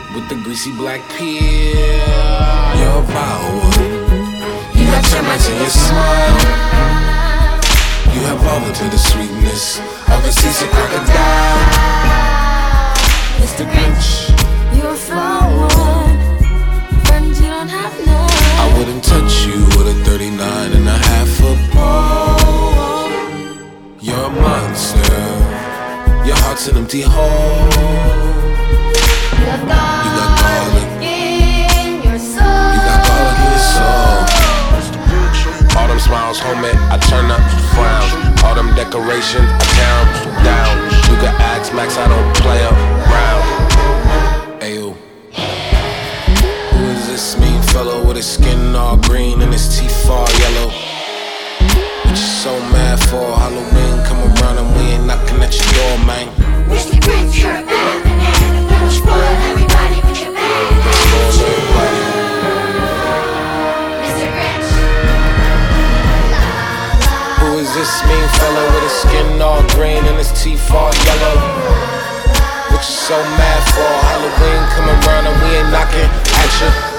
with the greasy black peel. You're a wild one. You got termites in your smile. You have all to the sweetness of a seasick crocodile. Mr. Grinch, you're a flower, friends you don't have none. I wouldn't touch you with a 39 and a half foot pole. You're a monster, your heart's an empty hole. You got garlic in your soul. You got garlic in your soul. All them smiles, homie, I turn up frowns. All them decorations, I tear them down. You can ask Max, I don't play around. Ayo. Who is this mean fellow with his skin all green and his teeth all yellow? What you so mad for? Halloween come around and we ain't knocking at your door, man. Mr. Grinch, you're a bad banana. That'll spoil everybody with your bad. Spoil everybody. Mr. Grinch. Who is this mean fellow with his skin all green and his teeth all yellow? What you so mad for? Halloween come around and we ain't knocking at you.